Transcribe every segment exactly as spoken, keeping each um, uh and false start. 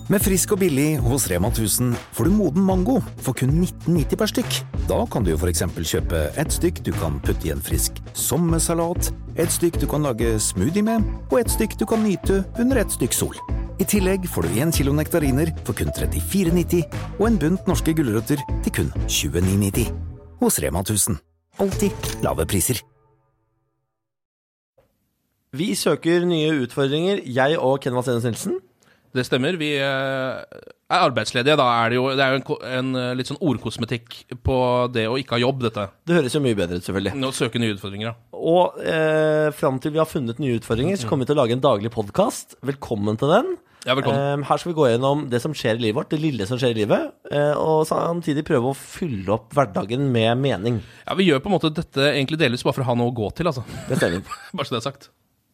Med frisk og billig hos Rema tusen får du moden mango for kun nitten nitti per stykk. Da kan du for eksempel kjøpe et stykk du kan putte i en frisk sommersalat, et stykk du kan lage smoothie med, og et stykk du kan nyte under et stykk sol. I tillegg får du en kilo nektariner for kun trettifire nitti og en bunt norske gulrøtter til kun tjueni nitti. Hos Rema tusen. Alltid lave priser. Vi søker nye utfordringer, jeg og Ken Vasenus Nilsen. Det stemmer, vi er arbeidsledige, da er det jo, det er jo en, en litt sånn ordkosmetikk på det å ikke ha jobb, dette. Det høres jo mye bedre ut, selvfølgelig. Nå søker nye utfordringer, da. Og eh, frem til vi har funnet nye utfordringer, så kommer vi til å lage en daglig podcast. Velkommen til den. Ja, velkommen. Eh, her skal vi gå gjennom det som skjer i livet vårt, det lille som skjer i livet, eh, og samtidig prøve å fylle opp hverdagen med mening. Ja, vi gjør på en måte dette egentlig delvis bare for å ha noe å gå til, altså. Det stemmer. Bare så det er sagt.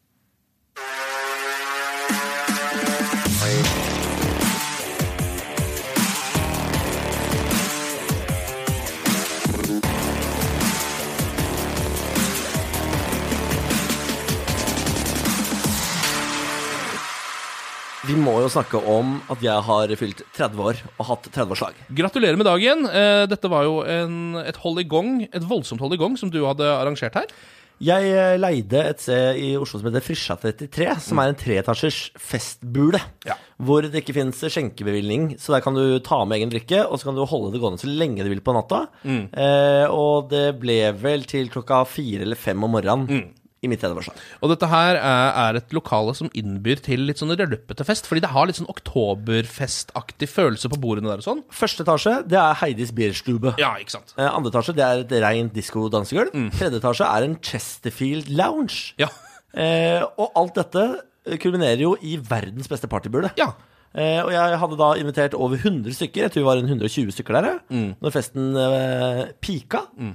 Vi må jo snakke om at jeg har fylt tretti år og hatt tretti-årslag. Gratulerer med dagen. Dette var jo en, et hold i gang, et voldsomt hold i gang som du hadde arrangert her. Jeg leide et sted i Oslo som heter Frisja trettitre, som er en treetasjers festbule, Ja. hvor det ikke finnes skjenkebevilgning, så der kan du ta med egen drikke, og så kan du holde det gående så lenge du vil på natta. Mm. Eh, og det ble vel til klokka fire eller fem om morgenen. Mm. I mitt tretti-årslag. Og dette her er, er et lokale som innbyr til litt sånn rølpete fest, fordi det har litt sånn oktoberfestaktig følelse på bordene der og sånn. Første etasje, det er Heidis Bierstube. Ja, ikke sant. Eh, andre etasje, det er et rent disco-dansegulv. Mm. Tredje etasje er en Chesterfield lounge. Ja. Eh, og alt dette kulminerer jo i verdens beste partybule. Ja. Eh, og jeg hadde da invitert over hundre stykker. Jeg tror det var en hundre og tjue stykker der, Mm. når festen eh, pika. Mm.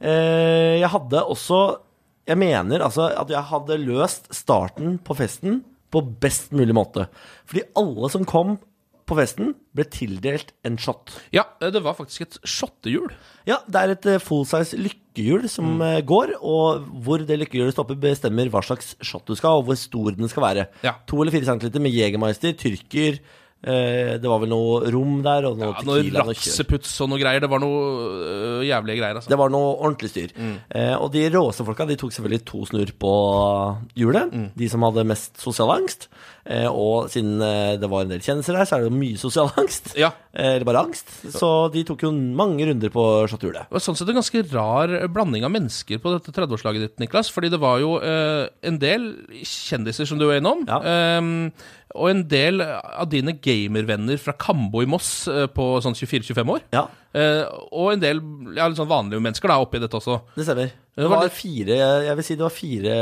Eh, jeg hadde også Jeg mener altså at jeg hadde løst starten på festen på best mulig måte. Fordi alle som kom på festen ble tildelt en shot. Ja, det var faktisk et shottehjul. Ja, det er et eh, full-size lykkehjul som Mm. eh, går, og hvor det lykkehjulet stopper bestemmer hva slags shot du skal, og hvor stor den skal være. Ja. To eller fire centiliter med Jägermeister, tyrker, eh, det var vel noe rom der, og noe Ja, noe tequila, noe kjør. rapseputs og noe greier. Det var noe øh, jævlige greier, altså. Det var noe ordentlig styr. Mm. Eh, og de råeste folka, de tok selvfølgelig to snurr på hjulet. Mm. De som hadde mest sosial angst. Eh, og siden eh, det var en del kjendiser der, så er det jo mye sosial angst. Ja. Eh, eller bare angst. Så de tok jo mange runder på shot-hjulet. Det var sånn sett en ganske rar blanding av mennesker på dette tretti-årslaget ditt, Niklas. Fordi det var jo øh, en del kjendiser som du var innom. Ja. Um, og en del av dine gamervenner fra Kambo i Moss øh, på sånn tjuefire til tjuefem år. Ja, Uh, og en del ja, litt sånn vanlige mennesker da, oppi dette også. det stemmer. Det Det var var litt- fire, jeg vil si det var fire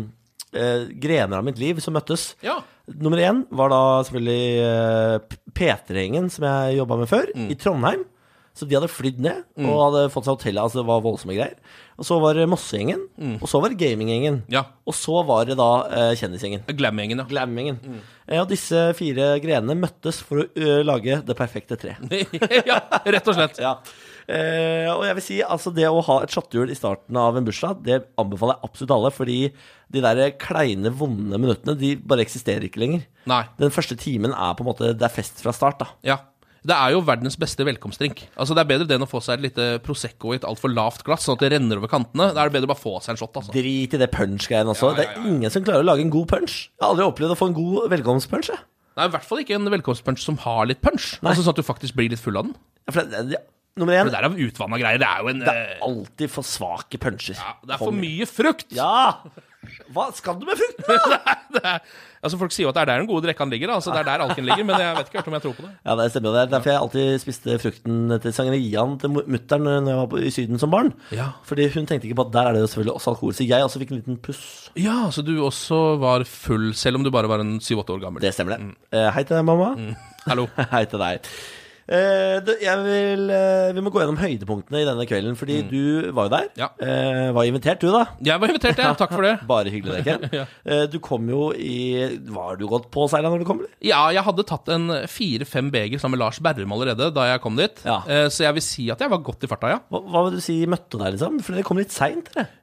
eh, grener av mitt liv som møttes. Ja. Nummer én var da selvfølgelig eh, P tre-gjengen som jeg jobbet med før, Mm. i Trondheim. Så de hadde flydd ned og hadde fått seg hotell, altså det var voldsomme greier. Og så var det Mosse-gjengen, Mm. og så var det Gaming-gjengen, Ja. og så var det da eh, Kjendisgjengen. Glam-gjengen, ja. Glam-gjengen. Eh, og disse fire grenene møttes for å ø, lage det perfekte tre. Ja, rett og slett. Ja. Eh, og jeg vil si, altså det å ha et shotthjul i starten av en bursdag, det anbefaler jeg absolutt alle, fordi de der kleine, vonde minuttene, de bare eksisterer ikke lenger. Nei. Den første timen er på en måte, det er fest fra start da. Ja. Det er jo verdens beste velkomstdrink. Altså, det er bedre det enn å få seg et lite Prosecco i et alt for lavt glass, sånn at det renner over kantene. Da er det bedre å bare få seg en shot, altså. Drit i det punch-greien også. Ja, ja, Det ja, er ingen som klarer å lage en god punch. Jeg har aldri opplevd å få en god velkomstpunch, jeg. Det er i hvert fall ikke en velkomstpunch som har litt punch. Nei. Altså sånn at du faktisk blir litt full av den. Ja, for det, det, nummer For én, det der er jo utvannet greier. Det er jo en... det er alltid for svake puncher. Ja, det er for mye frukt! Ja! Hva skal du med frukt da? det er, altså Folk sier jo at det er der den gode drekkan ligger, da. Altså det er der alken ligger, men jeg vet ikke helt om jeg tror på det. Ja, det stemmer jo. Det er derfor jeg alltid spiste frukten til sangeriaen til mutteren når jeg var på, i Syden som barn. Ja. Fordi hun tenkte ikke på at der er det jo selvfølgelig også alkohol, så jeg også fikk en liten puss. Ja, så du også var full, selv om du bare var en syv-åtte år gammel. Det stemmer det. Eh, hei til deg, mamma. Mm. Hallo. Hei til deg. Eh, det, jeg vil, eh, vi må gå gjennom høydepunktene i denne kvelden, fordi du var jo der. Ja. Eh, var invitert, du da. Jeg var invitert, jeg. Takk for det. Bare hyggelig, det, Ken. Ja. eh, du kom jo i Var du godt påseilet når du kom? Eller? Ja, jeg hadde tatt en fire-fem beger sammen med Lars Berrum allerede da jeg kom dit. Ja. Eh, Så jeg vil si at jeg var godt i farta, ja. Hva, hva vil du si møtte deg, liksom? For dere kom litt seint, dere.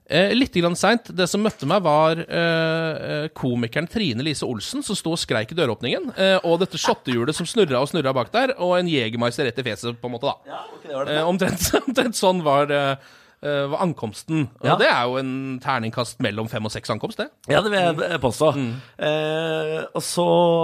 Eh, litt grann sent. Det som møtte meg var eh, komikeren Trine Lise Olsen, som stod og skreik i døråpningen, eh, og dette shottehjulet som snurra og snurra bak der, og en Jegermeister rett i fjeset, på en måte, da. Ja, okay, det var det. Eh, omtrent, omtrent sånn var det. Uh, var ankomsten. Og ja. Det er jo en terningkast mellom fem og seks ankomst, det. Ja, det vil jeg påstå. Mm. Uh, og så,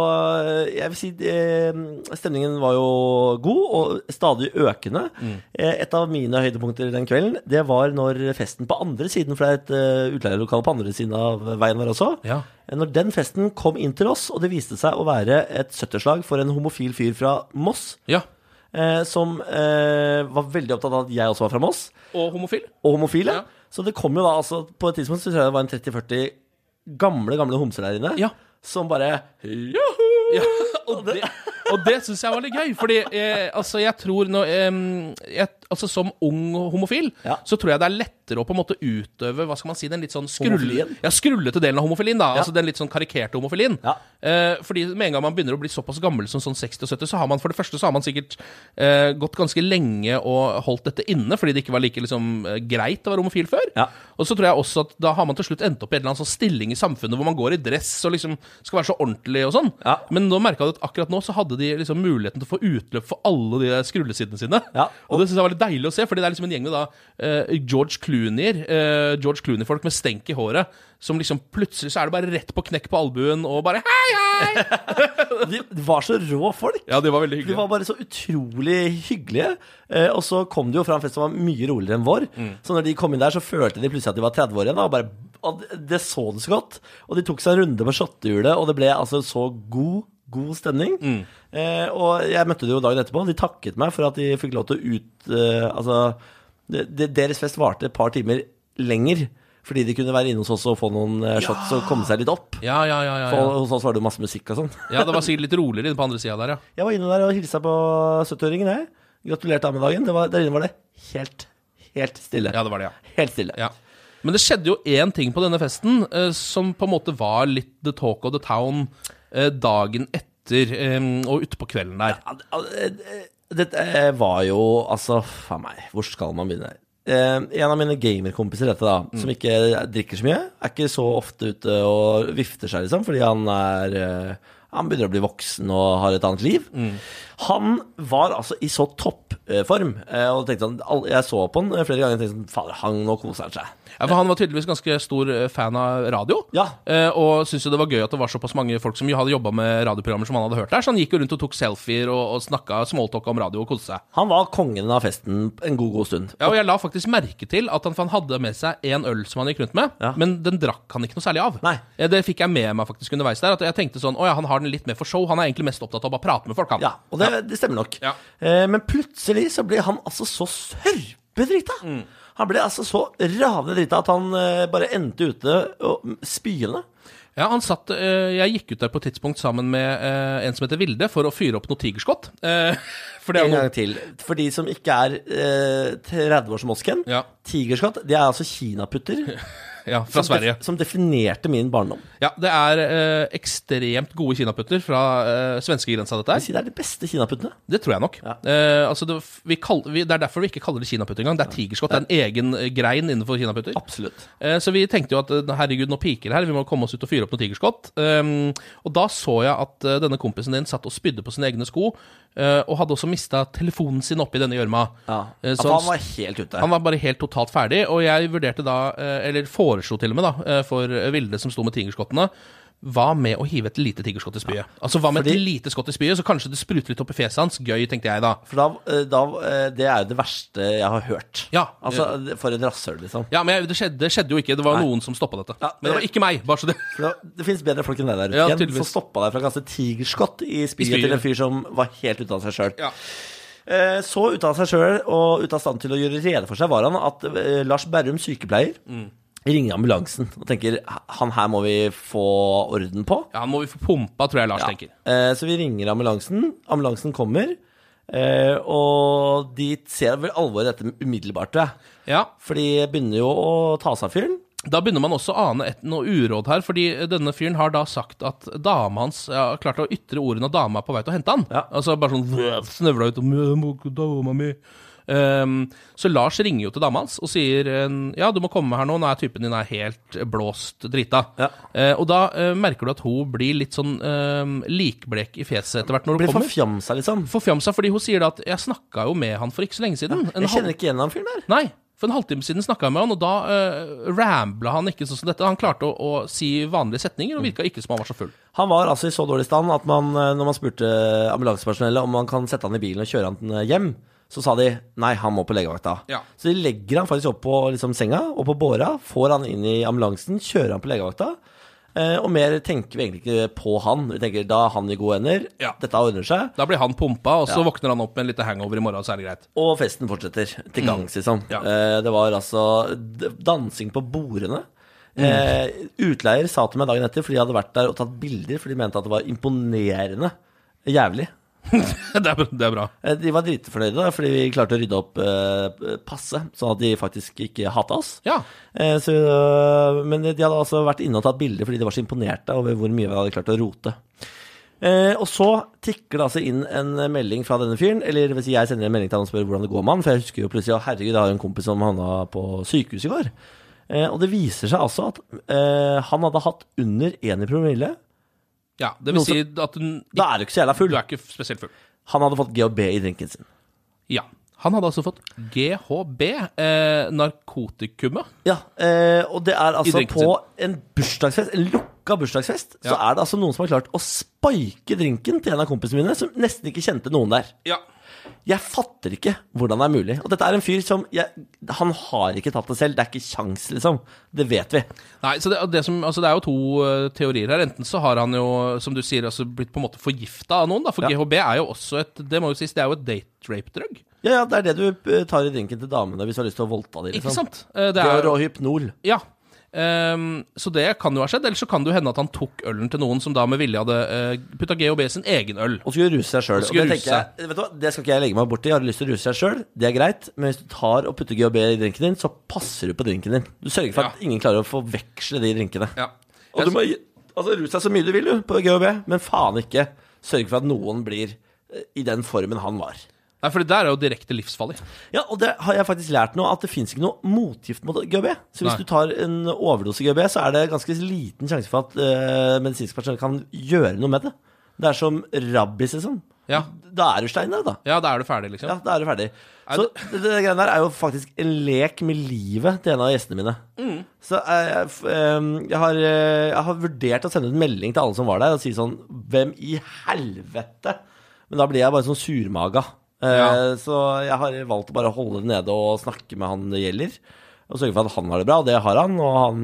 jeg vil si, uh, stemningen var jo god, og stadig økende. Mm. Uh, et av mine høydepunkter den kvelden, det var når festen på andre siden, for det er et uh, utleierlokale på andre siden av veien der også, ja. Når den festen kom inn til oss, og det viste seg å være et sytterslag for en homofil fyr fra Moss, ja. Eh, som eh, var veldig opptatt av at jeg også var fra Moss. Og homofil. Og homofil, ja. Ja. Så det kom jo da, altså, på et tidspunkt så tror jeg det var en tretti førti gamle, gamle homser der inne, ja. Som bare Joho! Ja, og det, og det synes jeg var litt gøy, fordi eh, altså, jeg tror nå, eh, jeg, altså, som ung homofil, ja. Så tror jeg det er lettere å på en måte utøve, hva skal man si, den litt sånn skrulle, ja, skrullete delen av homofilien da, ja. Altså den litt sånn karikerte homofilien. Ja. Eh, fordi med en gang man begynner å bli såpass gammel som sånn seksti og sytti, så har man for det første så har man sikkert eh, gått ganske lenge og holdt dette inne, fordi det ikke var like liksom, greit å være homofil før. Ja. Og så tror jeg også at da har man til slutt endt opp i en eller annen sånn stilling i samfunnet hvor man går i dress og liksom skal være så ordentlig og sånn. Ja. Men nå merket jeg at akkurat nå så hadde de liksom muligheten til å få utløp for alle de skrullesidene sine. Ja. Og, og det synes jeg var litt deilig å se, fordi det er liksom en gjeng med da uh, George Clooney, uh, George Clooney-folk med stenk i håret, som liksom plutselig så er det bare rett på knekk på albuen og bare hei, hei! De var så rå folk. Ja, de var veldig hyggelige. De var bare så utrolig hyggelige. Uh, og så kom de jo fra en fest som var mye roligere enn vår. Mm. Så når de kom inn der, så følte de plutselig at de var tretti år igjen, da, og bare og det så det så godt. Og de tok seg en runde på shottehjulet, og det ble altså så god, god stemning. Mm. Eh, og jeg møtte dem jo dagen etterpå, og de takket meg for at de fikk lov til å ut... Eh, altså, det, det, deres fest varte et par timer lenger, fordi de kunne være inne hos oss og få noen eh, shots ja. Og komme seg litt opp. Ja, ja, ja, ja, ja. For hos oss var det jo masse musikk og sånn. Ja, det var sikkert litt roligere inne på andre siden der, ja. Jeg var inne der og hilsa på syttiåringen, jeg. Gratulerte ham med dagen. Det var, der inne var det helt, helt stille. Ja, det var det, ja. Helt stille. Ja. Men det skjedde jo en ting på denne festen eh, som på en måte var litt the talk of the town eh, dagen etter eh, og ute på kvelden der. Ja, dette var jo, altså, faen meg, hvor skal man begynne? Eh, en av mine gamerkompiser, dette da, mm. som ikke drikker så mye, er ikke så ofte ute og vifter seg liksom, fordi han er... Eh, han begynner å bli voksen og har et annet liv. Mm. Han var altså i så toppform, eh, og tenkte sånn, jeg så på han flere ganger og tenkte sånn, fader, han nå koser han seg. Ja, for han var tydeligvis ganske stor fan av radio, ja. eh, og syntes jo det var gøy at det var såpass mange folk som hadde jobbet med radioprogrammer som han hadde hørt der, så han gikk jo rundt og tok selfier og, og snakket smalltalk om radio og koste seg. Han var kongen av festen en god, god stund. Ja, og jeg la faktisk merke til at han, han hadde med seg en øl som han gikk rundt med, ja. Men den drakk han ikke noe særlig av. Nei. Det fikk jeg med meg faktisk underveis der, at jeg tenkte sånn, åja, han har den litt mer for show, han er egentlig mest opptatt av å bare prate med folk, han. Ja, og det, det stemmer nok. Ja. Eh, men plutselig så ble han altså så sørpedrita. Mm. Han ble altså så ravende drita at han eh, bare endte ute og spyende. Ja, han satt, eh, jeg gikk ut der på et tidspunkt sammen med eh, en som heter Vilde for å fyre opp noe tigerskott. Eh, for det en noe... gang til. For de som ikke er eh, tretti års mosken, ja. Tigerskott, det er altså kinaputter. Ja, fra som Sverige. Def- som definerte min barndom. Ja, det er eh, ekstremt gode kinaputter fra eh, svenskegrensa dette her. Jeg vil si det er de beste kinaputtene. Det tror jeg nok. Ja. Eh, altså det, vi kall, vi, det er derfor vi ikke kaller det kinaputter engang. Det er tigerskott, det er en egen grein innenfor kinaputter. Absolutt. Eh, så vi tenkte jo at herregud, nå piker det her, vi må komme oss ut og fyre opp noe tigerskott. Um, og da så jeg at uh, denne kompisen din satt og spydde på sine egne sko, uh, og hadde også mistet telefonen sin oppi denne gjørma. Ja, uh, så han var helt ute. Han var bare helt totalt ferdig, og jeg vurderte da, uh, eller foreslo til og med da, for Vilde som sto med tigerskottene, hva med å hive et lite tigerskott i spyet? Ja. Altså hva med Fordi, et lite skott i spyet, så kanskje det spruter litt opp i fjeset hans. Gøy, tenkte jeg da. For da, da det er jo det verste jeg har hørt. Ja. Altså, for en rasshøl, liksom. Ja, men jeg, det, skjedde, det skjedde jo ikke. Det var Nei. Noen som stoppet dette. Ja, men det var ikke meg, bare så det. For det, det finnes bedre folk enn deg der ute. Ja, som stoppet deg fra å kaste tigerskott i spyet, I spyet til en fyr som var helt ute av seg selv. Ja. Så ute av seg selv og ute av stand til å gjøre rede for seg var han at Lars Berrum, sykepleier, mm. ringer ambulansen og tenker, han her må vi få orden på. Ja, han må vi få pumpa, tror jeg Lars ja. tenker. Eh, så vi ringer ambulansen, ambulansen kommer, eh, og de ser vel alvoret dette umiddelbart, tror jeg. Ja. For de begynner jo å ta seg av fyren. Da begynner man også å ane et, noe uråd her, fordi denne fyren har da sagt at dama hans ja, klarte å ytre ordene at dama er på vei til å hente han. Ja. Altså bare sånn snøvla ut om dama mi. Um, så Lars ringer jo til dama hans og sier ja, du må komme her nå, nå er typen din er helt blåst drita. Ja. Uh, og da uh, merker du at hun blir litt sånn uh, likblek i fjeset etter hvert når hun blir kommer. Blir forfjamsa liksom. Forfjamsa, fordi hun sier da at jeg snakket jo med han for ikke så lenge siden. Ja, jeg kjenner ikke igjen han fyren der. Nei. For en halvtime siden snakket jeg med han, og da uh, rambla han ikke sånn som dette. Han klarte å, å si vanlige setninger, og virket ikke som han var så full. Han var altså i så dårlig stand at man, når man spurte ambulansepersonellet om man kan sette han i bilen og kjøre han hjem, så sa de, nei, han må på legevakta. Ja. Så de legger han faktisk opp på liksom, senga, og på båra, får han inn i ambulansen, kjører han på legevakta, Eh, og mer tenker vi egentlig ikke på han. Vi tenker, da er han i gode ender, ja. Dette ordner seg. Da blir han pumpa, og så ja. Våkner han opp med en liten hangover i morgen, så er det greit. Og festen fortsetter til gangs, liksom. Ja. Eh, det var altså dansing på bordene. Mm. Eh, utleier sa til meg dagen etter, fordi de hadde vært der og tatt bilder, fordi de mente at det var imponerende jævlig. det, er, det er bra. De var dritfornøyde da, fordi vi klarte å rydde opp eh, passe, sånn at de faktisk ikke hatet oss. Ja. Eh, så, men de hadde altså vært inne og tatt bilder fordi de var så imponerte over hvor mye vi hadde klart å rote. Eh, og så tikker det altså inn en melding fra denne fyren, eller hvis jeg sender en melding til han og spør hvordan det går med han, for jeg husker jo plutselig, herregud, jeg har en kompis som han var på sykehus i går. Eh, og det viser seg altså at eh, han hadde hatt under en i promille. Ja, det vil si at du... Da er du ikke så jævla full. Du er ikke spesielt full. Han hadde fått G H B i drinken sin. Ja, han hadde altså fått G H B, eh, narkotikumet. Ja, eh, og det er altså på sin. En bursdagsfest, en lukka bursdagsfest, ja. Så er det altså noen som har klart å spike drinken til en av kompisene mine, som nesten ikke kjente noen der. Ja. Jeg fatter ikke hvordan det er mulig. Og dette er en fyr som jeg, han har ikke tatt det selv. Det er ikke kjangs, liksom. Det vet vi. Nei, så det, det, som, altså det er jo to uh, teorier her. Enten så har han jo, som du sier, altså blitt på en måte forgifta av noen, da. For ja. G H B er jo også et, det må jo sies, det er jo et date-rape-drug. Ja, ja, det er det du tar i drinken til damene hvis du har lyst til å voldta dem, liksom. Ikke sant? Uh, det er jo hypnol. Ja. Um, så det kan jo ha skjedd. Eller så kan det jo hende at han tok ølen til noen som da med vilje hadde uh, putta G H B sin egen øl. Og skulle ruse seg selv. Og det tenker jeg, vet du hva, det skal ikke jeg legge meg bort i. Jeg har lyst til å ruse seg selv, det er greit. Men hvis du tar og putter G H B i drinken din, så passer du på drinken din. Du sørger for ja. At ingen klarer å forveksle de drinkene. Ja. Og du må altså, ruse deg så mye du vil du på G H B, men faen ikke sørge for at noen blir i den formen han var. Nei, for det der er jo direkte livsfarlig. Ja, og det har jeg faktisk lært nå, at det finnes ikke noe motgift mot G H B. Så hvis Nei. Du tar en overdose G H B, så er det ganske liten sjanse for at uh, medisinsk personell kan gjøre noe med det. Det er som rabbis, liksom. Ja. Da er du stein der, da. Ja, da er du ferdig, liksom. Ja, da er du ferdig. Er så det, det greiene der er jo faktisk en lek med livet til en av gjestene mine. Mm. Så jeg, jeg, har, jeg har vurdert å sende ut melding til alle som var der, og si sånn, hvem i helvete? Men da blir jeg bare sånn surmaga. Ja. Så jeg har valgt å bare holde det nede og snakke med han det gjelder, og sørge for at han har det bra, og det har han. Og han,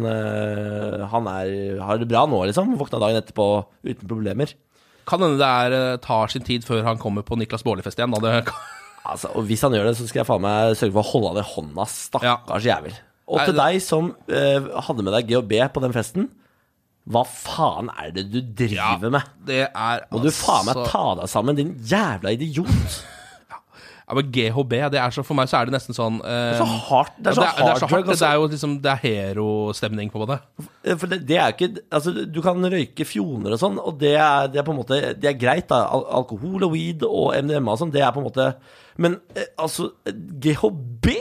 han er, har det bra nå, liksom. Våkna dagen etterpå uten problemer. Kan hende det er, tar sin tid før han kommer på Niklas Baarli-fest igjen da. Det... altså, og hvis han gjør det, så skal jeg faen meg sørge for å holde han i hånda. Stakkars ja. Jævel. Og til deg som uh, hadde med deg G H B på den festen, hva faen er det du driver ja, med? Det er Må du faen meg ta deg sammen, din jævla idiot. Ja, men G H B, det er så, for meg så er det nesten sånn uh, Det er så hardt. Det er så, ja, det, hard det er så hardt. Drug, det er jo liksom, det er hero-stemning på det. For det, det er ikke, altså du kan røyke fjoner og sånn, og det er, det er på en måte, det er greit da, Al alkohol og weed og M D M A og sånn, det er på en måte, men altså, G H B?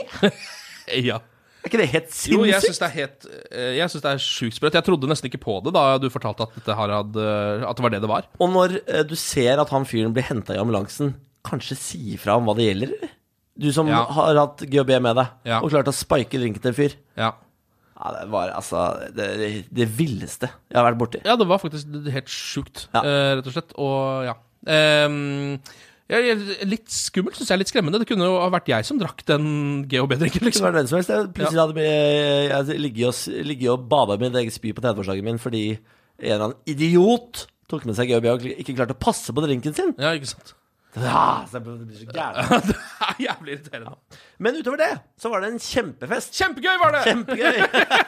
Ja. Er ikke det helt sinnssykt? Jo, jeg synes det er helt, jeg synes det er sjukt sprøtt. Jeg trodde nesten ikke på det da du fortalte at, dette her hadde, at det var det det var. Og når du ser at han fyren blir hentet i ambulansen, kanskje si fra om hva det gjelder, eller? Du som ja. Har hatt G H B med deg, ja. Og klart å spike drinken til en fyr. Ja. Ja, det var altså det, det villeste jeg har vært borti. Ja, det var faktisk helt sjukt, ja. uh, rett og slett. Og ja. Um, jeg, litt skummelt, synes jeg, litt skremmende. Det kunne jo ha vært jeg som drakk den G H B-drinken, liksom. Det kunne vært hvem som helst. Jeg plutselig ja. Hadde jeg, jeg ligget og, ligget og badet med mitt eget spy på tredjeårsdagen min fordi en eller annen idiot tok med seg G H B og ikke klarte å passe på drinken sin. Ja, ikke sant. Ja, så det blir så gærent. Det er jævlig irriterende. Men utover det, så var det en kjempefest. Kjempegøy var det! Kjempegøy!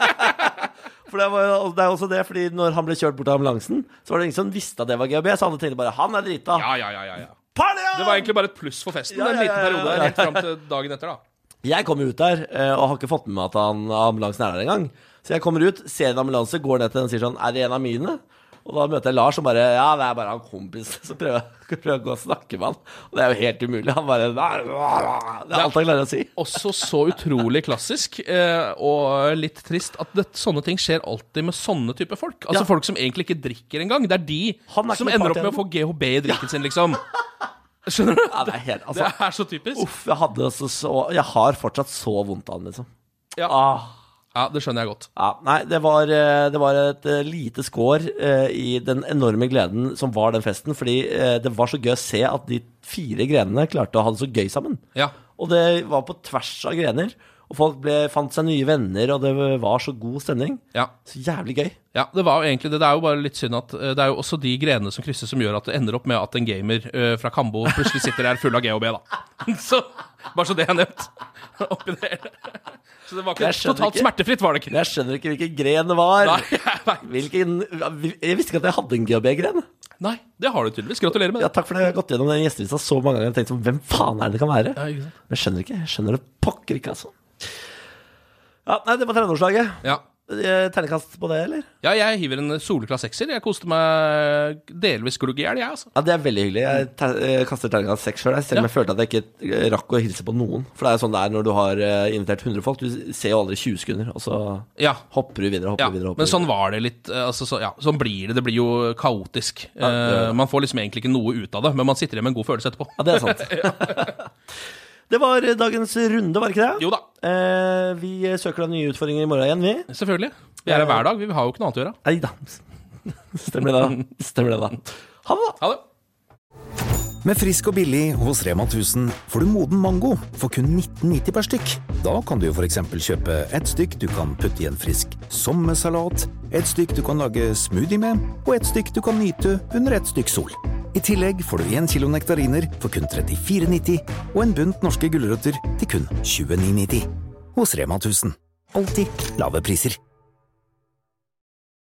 For det, var, det er også det, fordi når han ble kjørt bort av ambulansen, så var det ingen som visste at det var G H B, så alle tenkte bare, han er drita. Ja, ja, ja, ja. Party, ja! Det var egentlig bare et pluss for festen, ja, en liten periode, ja, ja, ja. Helt frem til dagen etter da. Jeg kommer ut der, og har ikke fått med meg at han, ambulansen er der en gang. Så jeg kommer ut, ser en ambulanse, går ned til den og sier sånn, er det en av mine? Og da møter jeg Lars og bare, ja, det er bare han kompis, så prøver jeg, prøver jeg å gå og snakke med han. Og det er jo helt umulig. Han bare, det er alt han klarer å si. Også så utrolig klassisk, eh, og litt trist, at det, sånne ting skjer alltid med sånne type folk. Altså ja. Folk som egentlig ikke drikker engang. Det er de er som ender opp med å få G H B i drikken sin, liksom. Skjønner du? Ja, det er helt, altså, det er så typisk. Uff, jeg hadde så, så, jeg har fortsatt så vondt av den, liksom. Ja. Ah. Ja, det skjønner jeg godt. Ja, nei, det var, det var et lite skår uh, i den enorme gleden som var den festen, fordi uh, det var så gøy å se at de fire grenene klarte å ha det så gøy sammen. Ja. Og det var på tvers av grener, og folk ble, fant seg nye venner, og det var så god stemning. Ja. Så jævlig gøy. Ja, det var jo egentlig det. Det er jo bare litt synd at uh, det er jo også de grenene som krysser som gjør at det ender opp med at en gamer uh, fra Kambo plutselig sitter her full av G H B, da. Så, bare så det er nevnt. Oppi det hele. Så det var ikke totalt ikke, smertefritt, var det ikke? Jeg skjønner ikke hvilken gren det var. Nei, jeg, hvilken, jeg visste ikke at jeg hadde en G H B-gren. Nei, det har du tydeligvis. Gratulerer med det. Ja, takk for det. Jeg har gått gjennom den gjestelista så mange ganger og tenkt sånn, hvem faen er det det kan være? Ja, ikke sant. Men jeg skjønner ikke. Jeg skjønner det pokker ikke, altså. Ja, nei, det var tredjeårslaget. Ja. Ternekast på det, eller? Ja, jeg hiver en soleklass sekser. Jeg koste meg delvis glugg i hjel, jeg, altså. Ja, det er veldig hyggelig. Jeg ter kaster ternekast seks for deg, selv om ja. Jeg følte at jeg ikke rakk å hilse på noen. For det er sånn det er når du har invitert hundre folk. Du ser jo aldri tjue sekunder, og så ja. Hopper du videre, hopper ja. du videre. Hopper men sånn var det litt, altså, så, ja, sånn blir det. Det blir jo kaotisk. Ja, uh, man får liksom egentlig ikke noe ut av det, men man sitter igjen med en god følelse etterpå. Ja, det er sant. Det var dagens runde, var det ikke det? Jo da. Eh, vi søker da nye utfordringer i morgen igjen, vi. Selvfølgelig. Vi er her hver dag, vi har jo ikke noe annet å gjøre. Nei da. Stemmer det da. Stemmer det da. Ha det da. Ha det. Med Frisk og billig hos Rema tusen får du moden mango for kun nitten nitti per stykk. Da kan du jo for eksempel kjøpe et stykk du kan putte i en frisk sommersalat, et stykk du kan lage smoothie med, og et stykk du kan nyte under et stykk sol. I tillegg får du en kilo nektariner for kun trettifire nitti og en bunt norske gulrøtter til kun tjueni nitti. Hos Rema tusen. Alltid lave priser.